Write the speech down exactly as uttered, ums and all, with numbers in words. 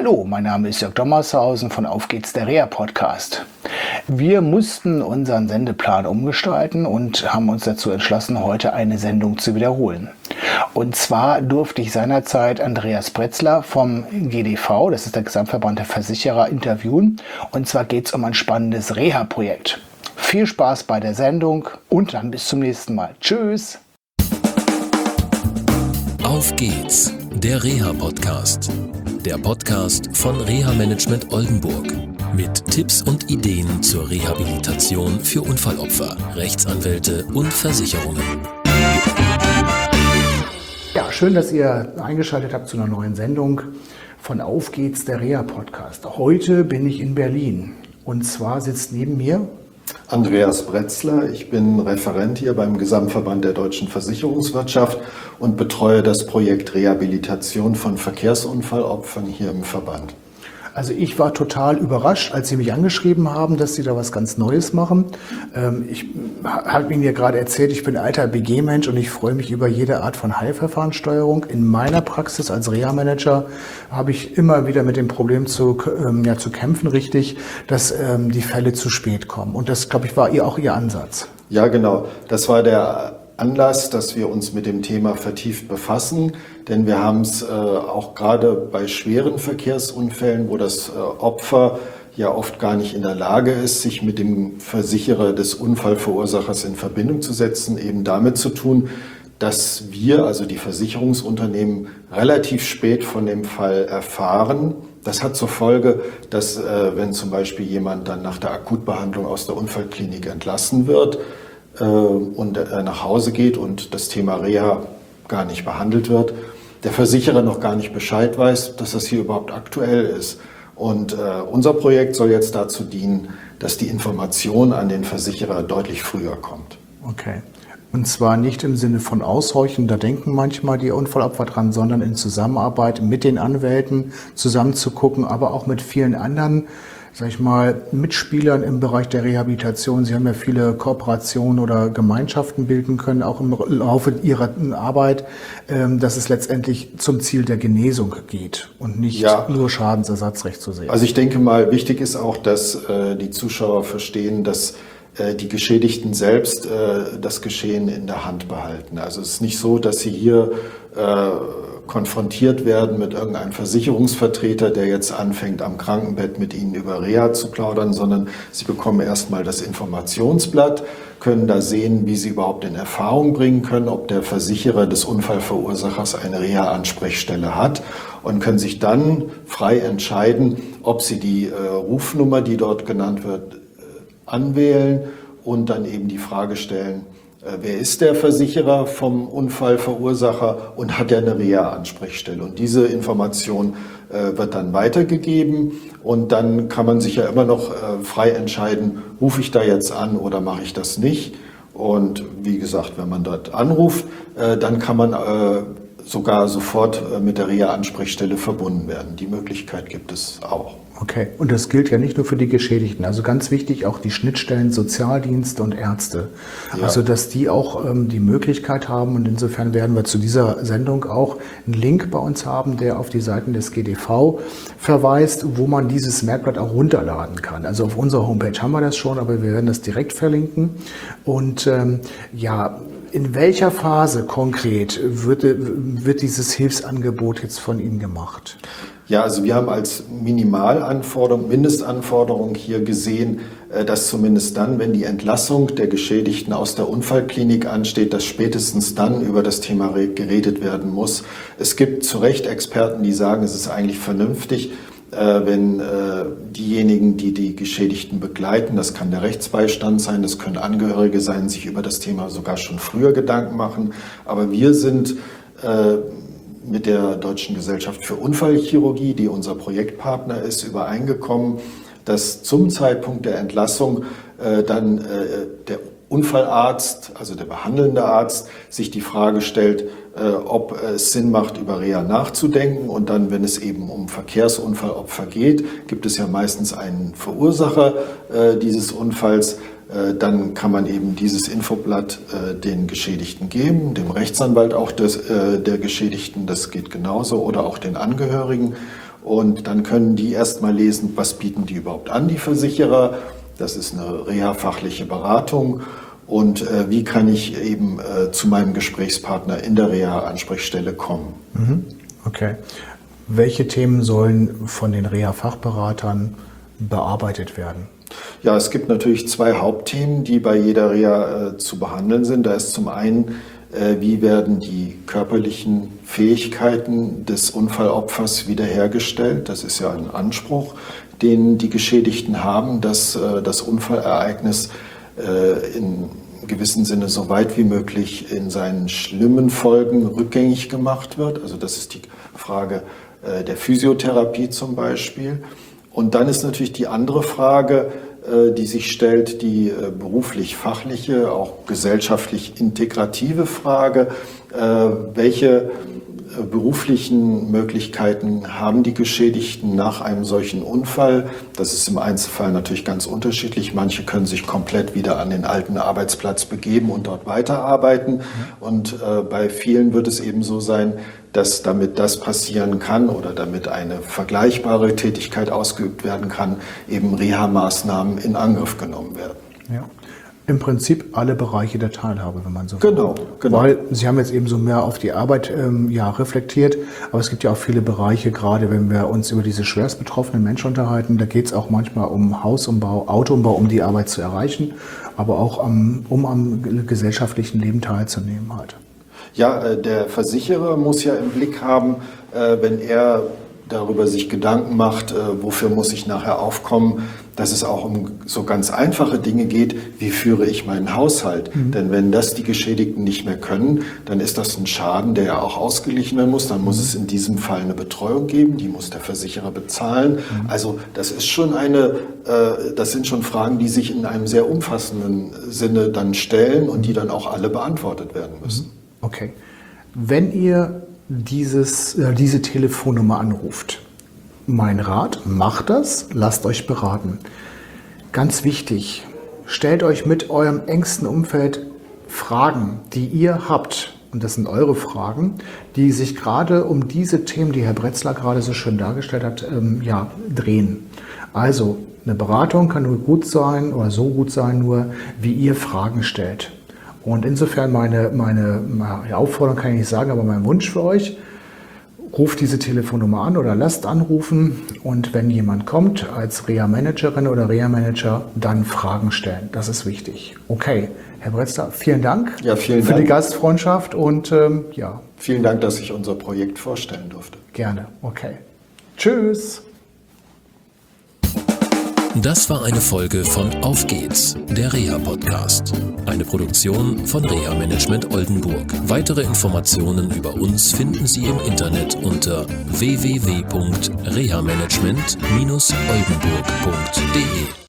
Hallo, mein Name ist Jörg Dommershausen von Auf geht's, der Reha-Podcast. Wir mussten unseren Sendeplan umgestalten und haben uns dazu entschlossen, heute eine Sendung zu wiederholen. Und zwar durfte ich seinerzeit Andreas Bretzler vom G D V, das ist der Gesamtverband der Versicherer, interviewen. Und zwar geht es um ein spannendes Reha-Projekt. Viel Spaß bei der Sendung und dann bis zum nächsten Mal. Tschüss! Auf geht's, der Reha-Podcast. Der Podcast von Reha Management Oldenburg. Mit Tipps und Ideen zur Rehabilitation für Unfallopfer, Rechtsanwälte und Versicherungen. Ja, schön, dass ihr eingeschaltet habt zu einer neuen Sendung von Auf geht's, der Reha-Podcast. Heute bin ich in Berlin und zwar sitzt neben mir Andreas Bretzler. Ich bin Referent hier beim Gesamtverband der deutschen Versicherungswirtschaft und betreue das Projekt Rehabilitation von Verkehrsunfallopfern hier im Verband. Also ich war total überrascht, als Sie mich angeschrieben haben, dass Sie da was ganz Neues machen. Ähm, ich habe Ihnen ja gerade erzählt, ich bin alter B G-Mensch und ich freue mich über jede Art von Heilverfahrenssteuerung. In meiner Praxis als Reha-Manager habe ich immer wieder mit dem Problem zu, ähm, ja, zu kämpfen, richtig, dass ähm, die Fälle zu spät kommen. Und das, glaube ich, war ihr, auch Ihr Ansatz. Ja, genau. Das war der Anlass, dass wir uns mit dem Thema vertieft befassen, denn wir haben es äh, auch gerade bei schweren Verkehrsunfällen, wo das äh, Opfer ja oft gar nicht in der Lage ist, sich mit dem Versicherer des Unfallverursachers in Verbindung zu setzen, eben damit zu tun, dass wir, also die Versicherungsunternehmen, relativ spät von dem Fall erfahren. Das hat zur Folge, dass äh, wenn zum Beispiel jemand dann nach der Akutbehandlung aus der Unfallklinik entlassen wird, und nach Hause geht und das Thema Reha gar nicht behandelt wird, der Versicherer noch gar nicht Bescheid weiß, dass das hier überhaupt aktuell ist. Und äh, unser Projekt soll jetzt dazu dienen, dass die Information an den Versicherer deutlich früher kommt. Okay. Und zwar nicht im Sinne von Aushorchen, da denken manchmal die Unfallopfer dran, sondern in Zusammenarbeit mit den Anwälten zusammen zu gucken, aber auch mit vielen anderen, sag ich mal, Mitspielern im Bereich der Rehabilitation. Sie haben ja viele Kooperationen oder Gemeinschaften bilden können, auch im Laufe Ihrer Arbeit, dass es letztendlich zum Ziel der Genesung geht und nicht ja. nur Schadensersatzrecht zu sehen. Also ich denke mal, wichtig ist auch, dass äh, die Zuschauer verstehen, dass äh, die Geschädigten selbst äh, das Geschehen in der Hand behalten. Also es ist nicht so, dass sie hier äh, konfrontiert werden mit irgendeinem Versicherungsvertreter, der jetzt anfängt, am Krankenbett mit ihnen über Reha zu plaudern, sondern sie bekommen erstmal das Informationsblatt, können da sehen, wie sie überhaupt in Erfahrung bringen können, ob der Versicherer des Unfallverursachers eine Reha-Ansprechstelle hat und können sich dann frei entscheiden, ob sie die äh, Rufnummer, die dort genannt wird, äh, anwählen und dann eben die Frage stellen, wer ist der Versicherer vom Unfallverursacher und hat er eine Reha-Ansprechstelle? Und diese Information äh, wird dann weitergegeben und dann kann man sich ja immer noch äh, frei entscheiden, rufe ich da jetzt an oder mache ich das nicht? Und wie gesagt, wenn man dort anruft, äh, dann kann man äh, sogar sofort äh, mit der Reha-Ansprechstelle verbunden werden. Die Möglichkeit gibt es auch. Okay, und das gilt ja nicht nur für die Geschädigten, also ganz wichtig auch die Schnittstellen Sozialdienste und Ärzte, ja. Also dass die auch ähm, die Möglichkeit haben und insofern werden wir zu dieser Sendung auch einen Link bei uns haben, der auf die Seiten des G D V verweist, wo man dieses Merkblatt auch runterladen kann. Also auf unserer Homepage haben wir das schon, aber wir werden das direkt verlinken und ähm, ja, in welcher Phase konkret wird, wird dieses Hilfsangebot jetzt von Ihnen gemacht? Ja, also wir haben als Minimalanforderung, Mindestanforderung hier gesehen, dass zumindest dann, wenn die Entlassung der Geschädigten aus der Unfallklinik ansteht, dass spätestens dann über das Thema geredet werden muss. Es gibt zu Recht Experten, die sagen, es ist eigentlich vernünftig, wenn diejenigen, die die Geschädigten begleiten, das kann der Rechtsbeistand sein, das können Angehörige sein, sich über das Thema sogar schon früher Gedanken machen. Aber wir sind mit der Deutschen Gesellschaft für Unfallchirurgie, die unser Projektpartner ist, übereingekommen, dass zum Zeitpunkt der Entlassung äh, dann äh, der Unfallarzt, also der behandelnde Arzt, sich die Frage stellt, äh, ob es Sinn macht, über Reha nachzudenken. Und dann, wenn es eben um Verkehrsunfallopfer geht, gibt es ja meistens einen Verursacher äh, dieses Unfalls. Dann kann man eben dieses Infoblatt äh, den Geschädigten geben, dem Rechtsanwalt auch des, äh, der Geschädigten, das geht genauso, oder auch den Angehörigen. Und dann können die erstmal lesen, was bieten die überhaupt an, die Versicherer. Das ist eine reha-fachliche Beratung. Und äh, wie kann ich eben äh, zu meinem Gesprächspartner in der Reha-Ansprechstelle kommen. Okay. Welche Themen sollen von den Reha-Fachberatern bearbeitet werden? Ja, es gibt natürlich zwei Hauptthemen, die bei jeder Reha äh, zu behandeln sind. Da ist zum einen, äh, wie werden die körperlichen Fähigkeiten des Unfallopfers wiederhergestellt. Das ist ja ein Anspruch, den die Geschädigten haben, dass äh, das Unfallereignis äh, in gewissem Sinne so weit wie möglich in seinen schlimmen Folgen rückgängig gemacht wird. Also das ist die Frage äh, der Physiotherapie zum Beispiel. Und dann ist natürlich die andere Frage, äh, die sich stellt, die äh, beruflich-fachliche, auch gesellschaftlich integrative Frage. Äh, welche äh, beruflichen Möglichkeiten haben die Geschädigten nach einem solchen Unfall? Das ist im Einzelfall natürlich ganz unterschiedlich. Manche können sich komplett wieder an den alten Arbeitsplatz begeben und dort weiterarbeiten. Und äh, bei vielen wird es eben so sein, dass damit das passieren kann oder damit eine vergleichbare Tätigkeit ausgeübt werden kann, eben Reha-Maßnahmen in Angriff genommen werden. Ja. Im Prinzip alle Bereiche der Teilhabe, wenn man so will. Genau, genau. Weil Sie haben jetzt eben so mehr auf die Arbeit ähm, ja, reflektiert, aber es gibt ja auch viele Bereiche, gerade wenn wir uns über diese schwerst betroffenen Menschen unterhalten, da geht es auch manchmal um Hausumbau, Autoumbau, um die Arbeit zu erreichen, aber auch um, um am gesellschaftlichen Leben teilzunehmen halt. Ja, der Versicherer muss ja im Blick haben, wenn er darüber sich Gedanken macht, wofür muss ich nachher aufkommen, dass es auch um so ganz einfache Dinge geht, wie führe ich meinen Haushalt. Mhm. Denn wenn das die Geschädigten nicht mehr können, dann ist das ein Schaden, der ja auch ausgeglichen werden muss. Dann muss es in diesem Fall eine Betreuung geben, die muss der Versicherer bezahlen. Mhm. Also das ist schon eine, äh, das sind schon Fragen, die sich in einem sehr umfassenden Sinne dann stellen und die dann auch alle beantwortet werden müssen. Okay. Wenn ihr dieses, äh, diese Telefonnummer anruft, mein Rat, macht das, lasst euch beraten. Ganz wichtig, stellt euch mit eurem engsten Umfeld Fragen, die ihr habt, und das sind eure Fragen, die sich gerade um diese Themen, die Herr Bretzler gerade so schön dargestellt hat, ähm, ja, drehen. Also eine Beratung kann nur gut sein oder so gut sein, nur wie ihr Fragen stellt. Und insofern meine, meine, meine Aufforderung kann ich nicht sagen, aber mein Wunsch für euch, ruft diese Telefonnummer an oder lasst anrufen und wenn jemand kommt als Reha-Managerin oder Reha-Manager, dann Fragen stellen. Das ist wichtig. Okay, Herr Bretzler, vielen Dank ja, vielen für Dank. die Gastfreundschaft und ähm, ja. Vielen Dank, dass ich unser Projekt vorstellen durfte. Gerne, okay. Tschüss. Das war eine Folge von Auf geht's, der Reha-Podcast. Eine Produktion von Reha Management Oldenburg. Weitere Informationen über uns finden Sie im Internet unter w w w punkt reha management dash oldenburg punkt de.